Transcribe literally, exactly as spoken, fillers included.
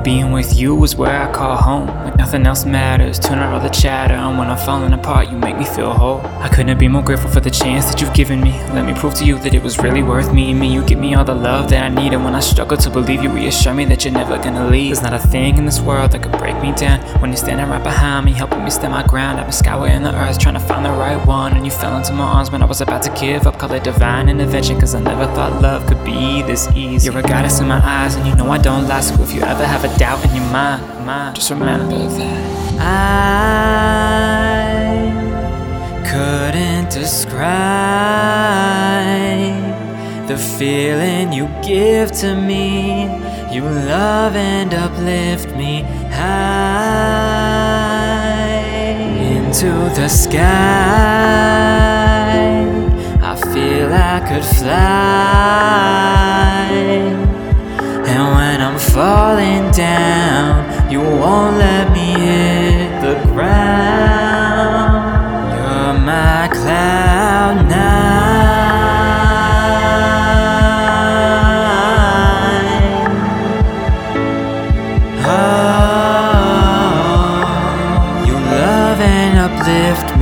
Being with you is where I call home. Like nothing else matters, tune out all the chatter. And when I'm falling apart, you make me feel whole. I couldn't be more grateful for the chance that you've given me. Let me prove to you that it was really worth meeting me. You give me all the love that I need, and when I struggle to believe, you reassure me that you're never gonna leave. There's not a thing in this world that could break me down. When you're standing right behind me, helping me stand my ground. I've been scouring the earth, trying to find the right one, and you fell into my arms when I was about to give up. Call it divine intervention, cause I never thought love could be this easy. You're a goddess in my eyes, and you know I don't lie. So if you ever have a doubt in your mind, mind just remember that I couldn't describe the feeling you give to me. You love and uplift me high into the sky. I feel I could fly, and when I'm falling down, you won't let me hit the ground. You're my cloud nine. Oh, you love and uplift